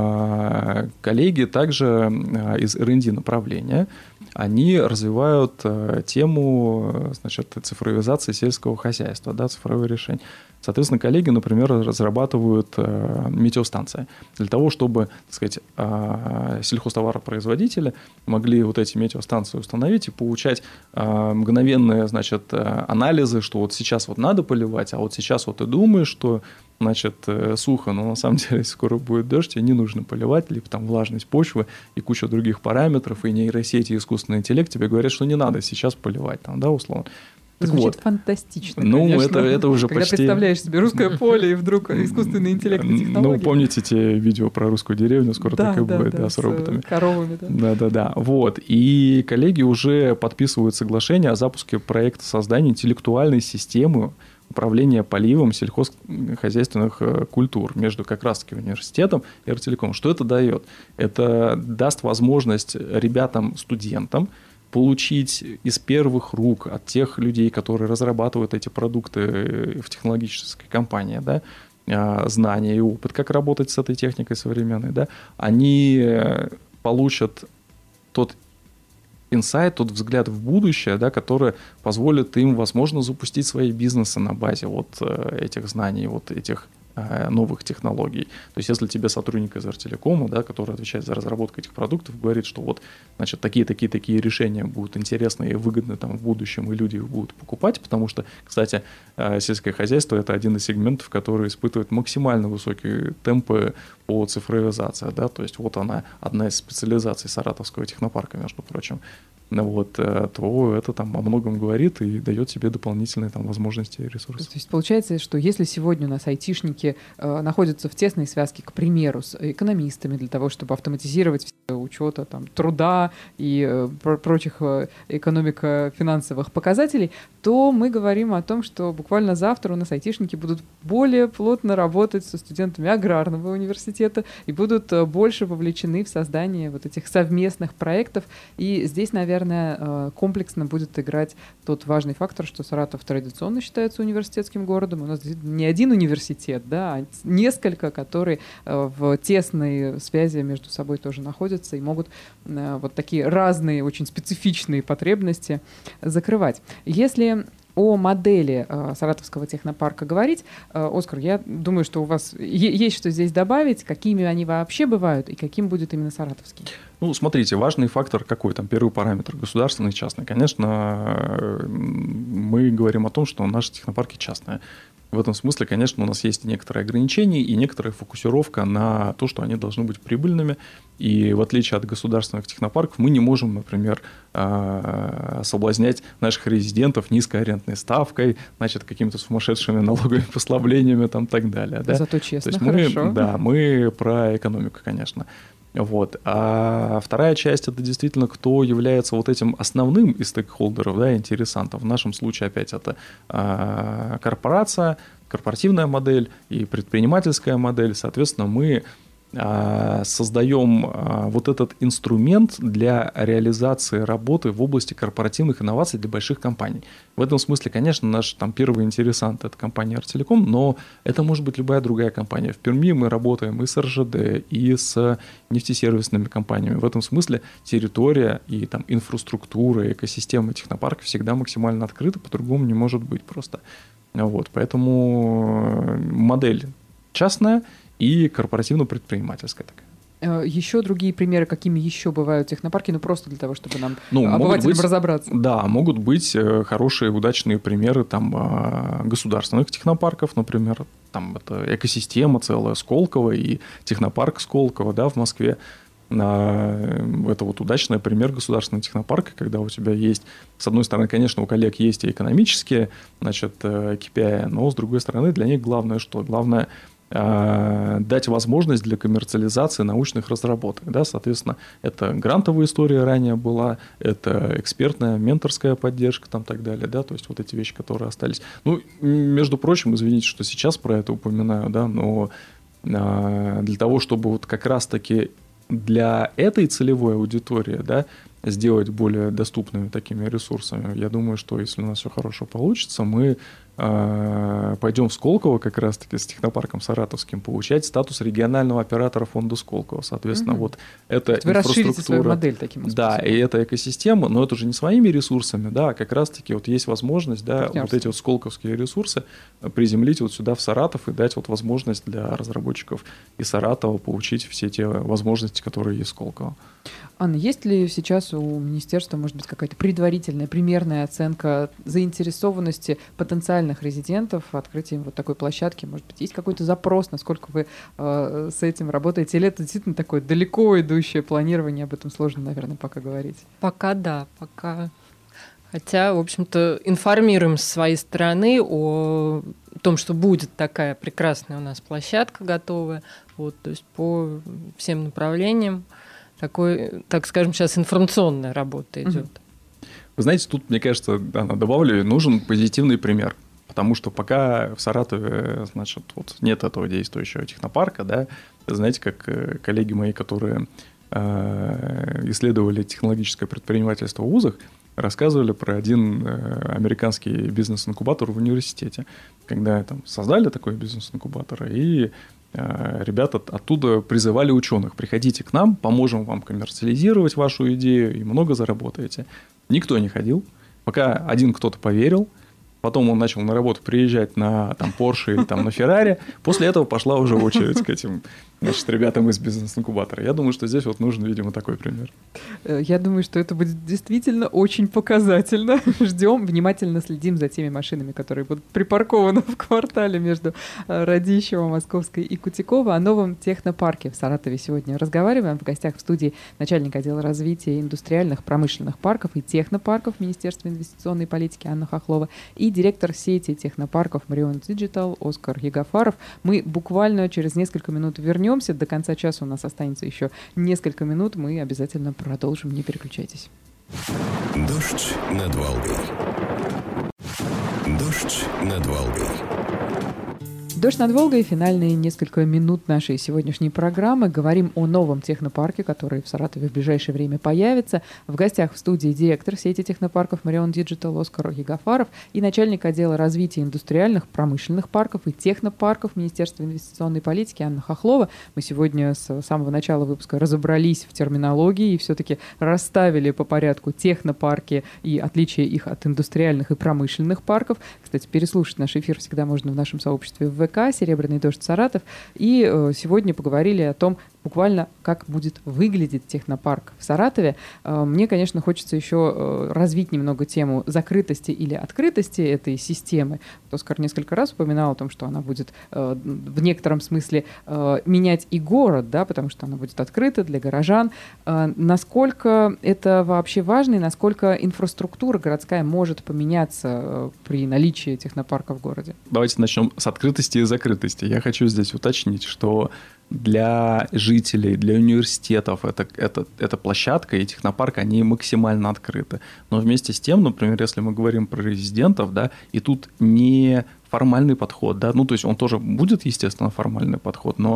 коллеги также из R&D направления, они развивают тему, значит, цифровизации сельского хозяйства, да, цифровые решения. Соответственно, коллеги, например, разрабатывают метеостанции для того, чтобы, так сказать, сельхозтоваропроизводители могли эти метеостанции установить и получать мгновенные, значит, анализы, что сейчас надо поливать, а сейчас ты думаешь, что значит, сухо, но на самом деле скоро будет дождь, и не нужно поливать, либо там влажность почвы и куча других параметров, и нейросети, и искусственный интеллект тебе говорят, что не надо сейчас поливать, там, да, условно. Звучит фантастично, ну, конечно. это уже когда почти... представляешь себе русское поле, и вдруг искусственный интеллект и технологии. Ну, помните те видео про русскую деревню, скоро так и будет, да, с роботами. Коровами, да. Да. Вот. И коллеги уже подписывают соглашение о запуске проекта создания интеллектуальной системы управления поливом сельхозхозяйственных культур между как раз-таки университетом и Артелекомом. Что это дает? Это даст возможность ребятам, студентам получить из первых рук от тех людей, которые разрабатывают эти продукты в технологической компании, да, знания и опыт, как работать с этой техникой современной, да, они получат тот инсайт, тот взгляд в будущее, да, который позволит им, возможно, запустить свои бизнесы на базе вот этих знаний, вот этих новых технологий. То есть, если тебе сотрудник из Артелекома, да, который отвечает за разработку этих продуктов, говорит, что вот, значит, такие решения будут интересны и выгодны там в будущем, и люди их будут покупать, потому что, кстати, сельское хозяйство – это один из сегментов, который испытывает максимально высокие темпы по цифровизации, да, то есть вот она, одна из специализаций Саратовского технопарка, между прочим. Вот, то это там о многом говорит и дает себе дополнительные там возможности и ресурсы. То есть получается, что если сегодня у нас айтишники находятся в тесной связке, к примеру, с экономистами для того, чтобы автоматизировать учета там, труда и прочих экономико-финансовых показателей, то мы говорим о том, что буквально завтра у нас айтишники будут более плотно работать со студентами аграрного университета и будут больше вовлечены в создание вот этих совместных проектов. И здесь, наверное, комплексно будет играть тот важный фактор, что Саратов традиционно считается университетским городом. У нас не один университет, да, а несколько, которые в тесной связи между собой тоже находятся и могут вот такие разные, очень специфичные потребности закрывать. Если о модели Саратовского технопарка говорить, Оскар, я думаю, что у вас есть что здесь добавить, какими они вообще бывают и каким будет именно саратовский. Ну, смотрите, важный фактор какой там, первый параметр, государственный и частный. Конечно, мы говорим о том, что наши технопарки частные. В этом смысле, конечно, у нас есть некоторые ограничения и некоторая фокусировка на то, что они должны быть прибыльными. И в отличие от государственных технопарков, мы не можем, например, соблазнять наших резидентов низкой арендной ставкой, значит, какими-то сумасшедшими налоговыми послаблениями и так далее. Да? Зато честно, то есть хорошо. мы про экономику, конечно. Вот. А вторая часть – это действительно, кто является вот этим основным из стейкхолдеров, да, интересантов. В нашем случае опять это корпорация, корпоративная модель и предпринимательская модель. Соответственно, мы создаем вот этот инструмент для реализации работы в области корпоративных инноваций для больших компаний. В этом смысле, конечно, наш там первый интересант – это компания Артелеком, но это может быть любая другая компания. В Перми мы работаем и с РЖД, и с нефтесервисными компаниями. В этом смысле территория и там инфраструктура, экосистема технопарка всегда максимально открыта, по-другому не может быть просто. Вот, поэтому модель частная и корпоративно-предпринимательская такая. Еще другие примеры, какими еще бывают технопарки, ну просто для того, чтобы нам, обывателям, разобраться. Да, могут быть хорошие, удачные примеры там, государственных технопарков, например, там это экосистема целая Сколково и технопарк Сколково, да, в Москве. Это вот удачный пример государственного технопарка, когда у тебя есть, с одной стороны, конечно, у коллег есть и экономические, значит, KPI, но с другой стороны, для них главное что? Главное дать возможность для коммерциализации научных разработок. Да? Соответственно, это грантовая история ранее была, это экспертная, менторская поддержка и так далее. Да? То есть вот эти вещи, которые остались. Ну, между прочим, извините, что сейчас про это упоминаю, да, но для того, чтобы вот как раз-таки для этой целевой аудитории, да, сделать более доступными такими ресурсами, я думаю, что если у нас все хорошо получится, мы пойдем в Сколково как раз-таки с технопарком саратовским получать статус регионального оператора фонда Сколково. Соответственно, вот это вы расширите свою модель таким способом. Да, и это экосистема, но это уже не своими ресурсами, да, а как раз-таки вот есть возможность, да, вот эти вот сколковские ресурсы приземлить вот сюда в Саратов и дать вот возможность для разработчиков из Саратова получить все те возможности, которые есть в Сколково. Анна, есть ли сейчас у министерства, может быть, какая-то предварительная, примерная оценка заинтересованности потенциальных потенциальных резидентов открытием вот такой площадки? Может быть, есть какой-то запрос, насколько вы с этим работаете? Или это действительно такое далеко идущее планирование? Об этом сложно, наверное, пока говорить. Пока да, пока. Хотя, в общем-то, информируем с своей стороны о том, что будет такая прекрасная у нас площадка готовая. Вот, то есть по всем направлениям такой, так скажем, сейчас информационная работа идет. Вы знаете, тут, мне кажется, добавлю, нужен позитивный пример. Потому что пока в Саратове, значит, вот нет этого действующего технопарка, да, знаете, как коллеги мои, которые исследовали технологическое предпринимательство в вузах, рассказывали про один американский бизнес-инкубатор в университете, когда там создали такой бизнес-инкубатор, и ребята оттуда призывали ученых: приходите к нам, поможем вам коммерциализировать вашу идею и много заработаете. Никто не ходил, пока один кто-то поверил. Потом он начал на работу приезжать на там, Porsche или там, на Ferrari. После этого пошла уже очередь к этим, значит, ребятам из бизнес-инкубатора. Я думаю, что здесь вот нужен, видимо, такой пример. Я думаю, что это будет действительно очень показательно. Ждем, внимательно следим за теми машинами, которые будут припаркованы в квартале между Радищево, Московской и Кутикова. О новом технопарке в Саратове сегодня разговариваем. В гостях в студии начальник отдела развития индустриальных промышленных парков и технопарков Министерства инвестиционной политики Анна Хохлова и директор сети технопарков Marion Digital Оскар Ягафаров. Мы буквально через несколько минут вернемся. До конца часа у нас останется еще несколько минут. Мы обязательно продолжим. Не переключайтесь. Дождь над Волгой. Дождь над Волгой. «Дождь над Волгой» — финальные несколько минут нашей сегодняшней программы. Говорим о новом технопарке, который в Саратове в ближайшее время появится. В гостях в студии директор сети технопарков Marion Digital Оскар Ягафаров и начальник отдела развития индустриальных промышленных парков и технопарков Министерства инвестиционной политики Анна Хохлова. Мы сегодня с самого начала выпуска разобрались в терминологии и все-таки расставили по порядку технопарки и отличия их от индустриальных и промышленных парков. Кстати, переслушать наш эфир всегда можно в нашем сообществе в ВК «Серебряный дождь Саратов». И сегодня поговорили о том, буквально как будет выглядеть технопарк в Саратове. Мне, конечно, хочется еще развить немного тему закрытости или открытости этой системы. Оскар несколько раз упоминал о том, что она будет в некотором смысле менять и город, да, потому что она будет открыта для горожан. Насколько это вообще важно и насколько инфраструктура городская может поменяться при наличии технопарка в городе? Давайте начнем с открытости и закрытости. Я хочу здесь уточнить, что для жителей, для университетов эта площадка и технопарк, они максимально открыты. Но вместе с тем, например, если мы говорим про резидентов, да, и тут не формальный подход, да, ну, то есть он тоже будет, естественно, формальный подход, но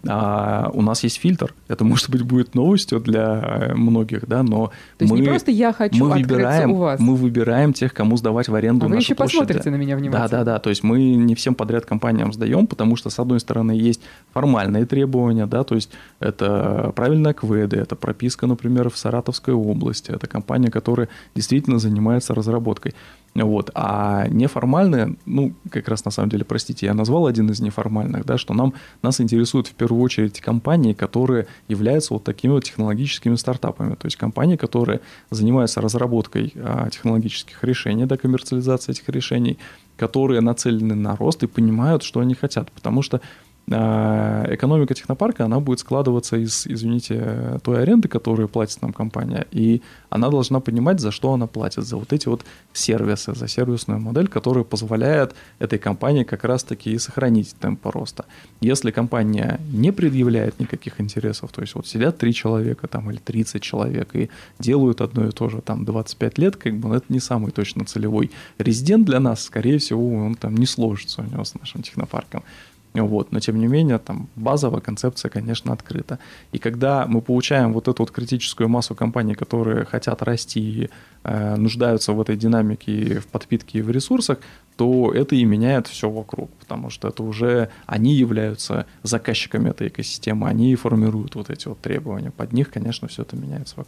у нас есть фильтр. Это, может быть, будет новостью для многих, да, но то есть не просто я хочу открыться у вас. Мы выбираем тех, кому сдавать в аренду наши площади. Вы еще посмотрите на меня внимательно. Да. То есть мы не всем подряд компаниям сдаем, потому что, с одной стороны, есть формальные требования, да, то есть это правильная КВЭД, это прописка, например, в Саратовской области, это компания, которая действительно занимается разработкой. Вот. А неформальные, ну, как раз на самом деле, простите, я назвал один из неформальных, да, что нас интересуют в первую очередь компании, которые являются вот такими вот технологическими стартапами, то есть компании, которые занимаются разработкой технологических решений, да, коммерциализацией этих решений, которые нацелены на рост и понимают, что они хотят, потому что экономика технопарка, она будет складываться из, извините, той аренды, которую платит нам компания, и она должна понимать, за что она платит, за вот эти вот сервисы, за сервисную модель, которая позволяет этой компании как раз-таки и сохранить темп роста. Если компания не предъявляет никаких интересов, то есть вот сидят 3 человека там, или 30 человек и делают одно и то же там 25 лет, как бы это не самый точно целевой резидент для нас, скорее всего, он там не сложится у него с нашим технопарком. Вот. Но, тем не менее, там базовая концепция, конечно, открыта. И когда мы получаем вот эту вот критическую массу компаний, которые хотят расти и нуждаются в этой динамике и в подпитке и в ресурсах, то это и меняет все вокруг, потому что это уже они являются заказчиками этой экосистемы, они и формируют вот эти вот требования. Под них, конечно, все это меняется вокруг.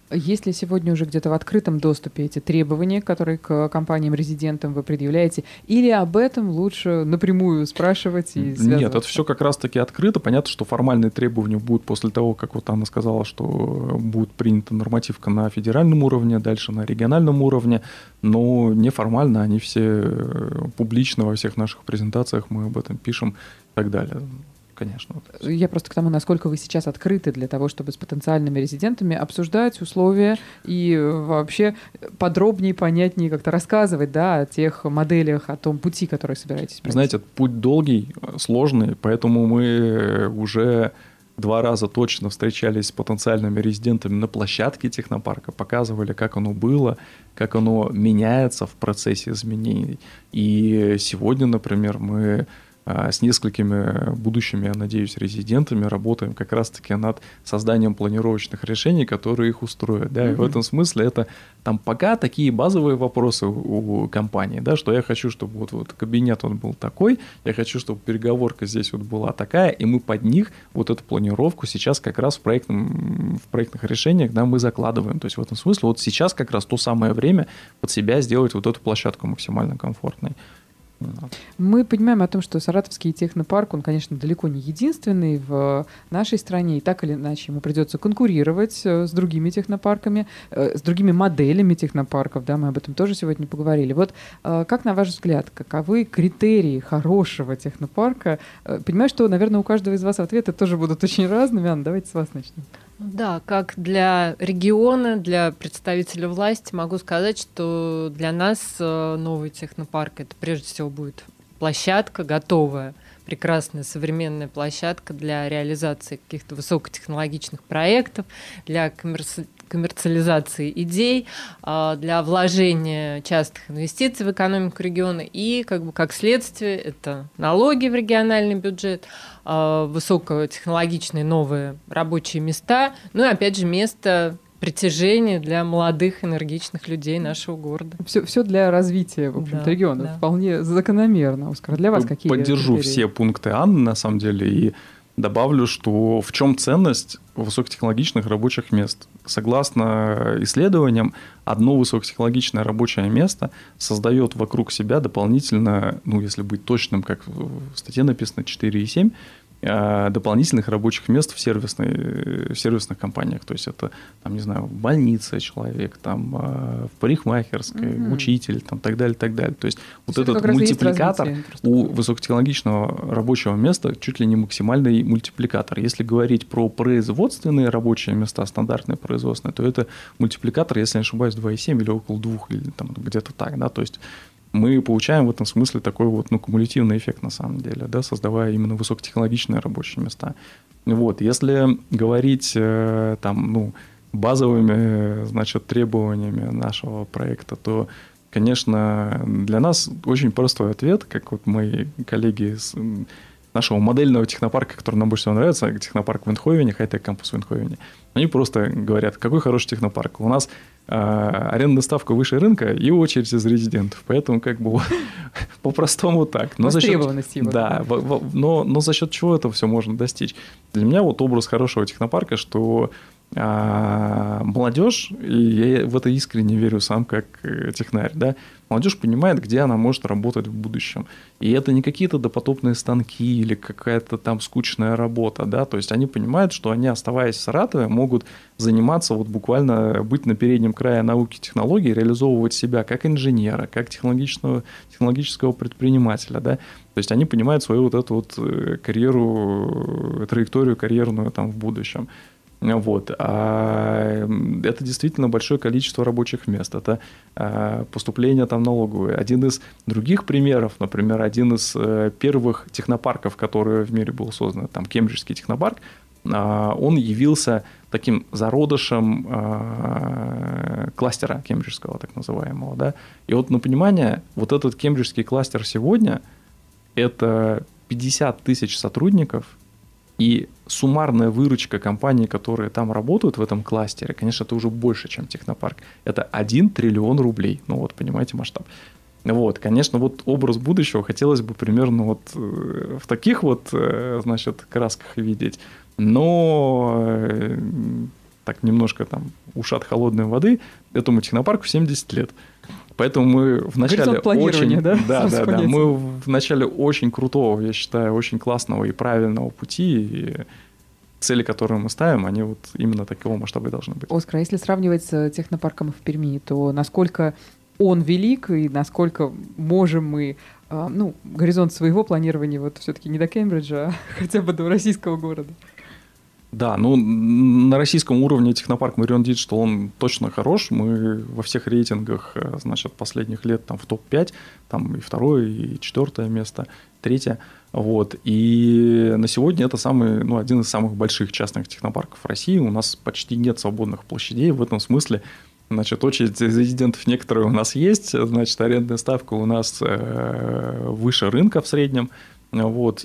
Есть ли сегодня уже где-то в открытом доступе эти требования, которые к компаниям-резидентам вы предъявляете, или об этом лучше напрямую спрашивать и связываться? Нет, это все как раз-таки открыто. Понятно, что формальные требования будут после того, как вот Анна сказала, что будет принята нормативка на федеральном уровне, дальше на региональном уровне, но неформально они все публично во всех наших презентациях, мы об этом пишем и так далее. Конечно. Я просто к тому, насколько вы сейчас открыты для того, чтобы с потенциальными резидентами обсуждать условия и вообще подробнее, понятнее как-то рассказывать, да, о тех моделях, о том пути, который собираетесь пройти. Знаете, путь долгий, сложный, поэтому мы уже 2 раза точно встречались с потенциальными резидентами на площадке технопарка, показывали, как оно было, как оно меняется в процессе изменений. И сегодня, например, мы с несколькими будущими, я надеюсь, резидентами работаем как раз-таки над созданием планировочных решений, которые их устроят. Да? И в этом смысле это там пока такие базовые вопросы у компании, да, что я хочу, чтобы вот кабинет он был такой, я хочу, чтобы переговорка здесь вот была такая, и мы под них вот эту планировку сейчас как раз в проектных решениях, да, мы закладываем. То есть в этом смысле вот сейчас как раз то самое время под себя сделать вот эту площадку максимально комфортной. Мы понимаем о том, что Саратовский технопарк, он, конечно, далеко не единственный в нашей стране, и так или иначе ему придется конкурировать с другими технопарками, с другими моделями технопарков, да, мы об этом тоже сегодня поговорили. Вот как, на ваш взгляд, каковы критерии хорошего технопарка? Понимаю, что, наверное, у каждого из вас ответы тоже будут очень разными. Анна, давайте с вас начнем. Да, как для региона, для представителя власти могу сказать, что для нас новый технопарк — это прежде всего будет площадка готовая, прекрасная современная площадка для реализации каких-то высокотехнологичных проектов, для коммерциализации идей, для вложения частых инвестиций в экономику региона и как следствие это налоги в региональный бюджет, высокотехнологичные новые рабочие места, ну и опять же место притяжения для молодых энергичных людей нашего города. Все для развития, в общем-то, региона. Да. Вполне закономерно. Оскар, для вас какие Поддержу критерии? Все пункты Анны, на самом деле, и добавлю, что в чем ценность высокотехнологичных рабочих мест. Согласно исследованиям, одно высокотехнологичное рабочее место создает вокруг себя дополнительно, ну, если быть точным, как в статье написано, 4,7, дополнительных рабочих мест в сервисных компаниях. То есть это, там, не знаю, больница человек, там, в парикмахерской, учитель, там, так далее, так далее. То есть вот этот мультипликатор у высокотехнологичного рабочего места чуть ли не максимальный мультипликатор. Если говорить про производственные рабочие места, стандартные производственные, то это мультипликатор, если я не ошибаюсь, 2,7 или около 2, или там где-то так, да, то есть мы получаем в этом смысле такой вот, ну, кумулятивный эффект на самом деле, да, создавая именно высокотехнологичные рабочие места. Вот, если говорить там, ну, базовыми, значит, требованиями нашего проекта, то, конечно, для нас очень простой ответ, как вот мои коллеги из нашего модельного технопарка, который нам больше всего нравится, технопарк в Эйндховене, Хай-Тек кампус в Эйндховене, они просто говорят, какой хороший технопарк. У нас арендная ставка выше рынка и очередь из резидентов. Поэтому как бы по-простому так. Востребованность его. Да, но за счет чего это все можно достичь? Для меня вот образ хорошего технопарка, что молодежь, и я в это искренне верю сам как технарь, да, молодежь понимает, где она может работать в будущем. И это не какие-то допотопные станки или какая-то там скучная работа, да, то есть они понимают, что они, оставаясь в Саратове, могут заниматься, вот буквально быть на переднем крае науки и технологий, реализовывать себя как инженера, как технологического предпринимателя, да, то есть они понимают свою вот эту вот карьеру, траекторию карьерную там в будущем. Вот. А это действительно большое количество рабочих мест. Это поступление там налоговые. Один из других примеров, например, один из первых технопарков, который в мире был создан, там Кембриджский технопарк, он явился таким зародышем кластера кембриджского, так называемого. Да? И вот на понимание, вот этот кембриджский кластер сегодня – это 50 тысяч сотрудников, и суммарная выручка компаний, которые там работают в этом кластере, конечно, это уже больше, чем технопарк. Это 1 триллион рублей. Ну вот, понимаете масштаб. Вот, конечно, вот образ будущего хотелось бы примерно вот в таких вот, значит, красках видеть. Но так немножко там ушат холодной воды, этому технопарку 70 лет. Поэтому мы в начале очень, мы в начале очень крутого, я считаю, очень классного и правильного пути, и цели, которые мы ставим, они вот именно такого масштаба и должны быть. Оскар, а если сравнивать с технопарком в Перми, то насколько он велик и насколько можем мы, горизонт своего планирования вот все-таки не до Кембриджа, а хотя бы до российского города? Да, на российском уровне технопарк Marion Digital, он точно хорош. Мы во всех рейтингах, значит, последних лет там в топ-5, там и 2-е, и 4-е место, 3-е. Вот. И на сегодня это один из самых больших частных технопарков России. У нас почти нет свободных площадей. В этом смысле, значит, очередь резидентов некоторые у нас есть. Значит, арендная ставка у нас выше рынка в среднем. Вот.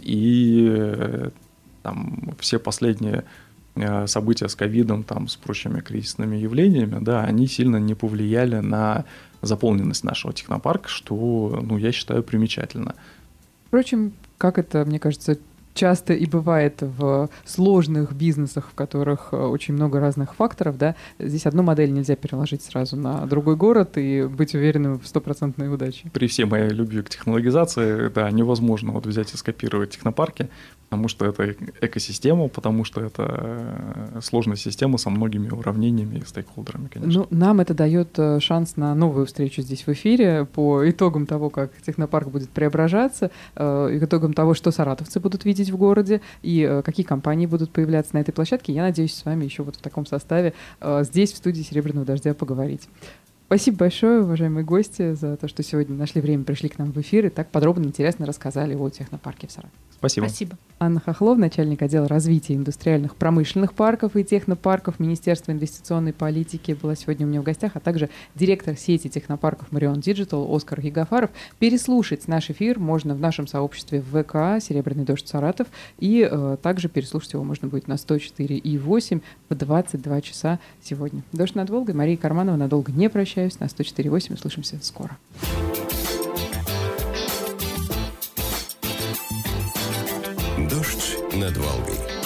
И там все последние события с ковидом, там, с прочими кризисными явлениями, да, они сильно не повлияли на заполненность нашего технопарка, что, я считаю, примечательно. Впрочем, как это, мне кажется, часто и бывает в сложных бизнесах, в которых очень много разных факторов, да, здесь одну модель нельзя переложить сразу на другой город и быть уверенным в 100% удаче. При всей моей любви к технологизации, да, невозможно вот взять и скопировать технопарки, потому что это экосистема, потому что это сложная система со многими уравнениями и стейкхолдерами, конечно. Нам это дает шанс на новую встречу здесь в эфире по итогам того, как технопарк будет преображаться, итогам того, что саратовцы будут видеть в городе и какие компании будут появляться на этой площадке. Я надеюсь с вами еще вот в таком составе здесь, в студии «Серебряного дождя», поговорить. Спасибо большое, уважаемые гости, за то, что сегодня нашли время, пришли к нам в эфир и так подробно, интересно рассказали о технопарке в Саратове. Спасибо. Анна Хохлов, начальник отдела развития индустриальных промышленных парков и технопарков Министерства инвестиционной политики, была сегодня у меня в гостях, а также директор сети технопарков Marion Digital Оскар Ягафаров. Переслушать наш эфир можно в нашем сообществе в ВК «Серебряный дождь Саратов», и также переслушать его можно будет на 104,8 в 22 часа сегодня. «Дождь над Волгой», Мария Карманова. Надолго не прощаюсь. На 104,8 услышимся скоро. Дождь над Волгой.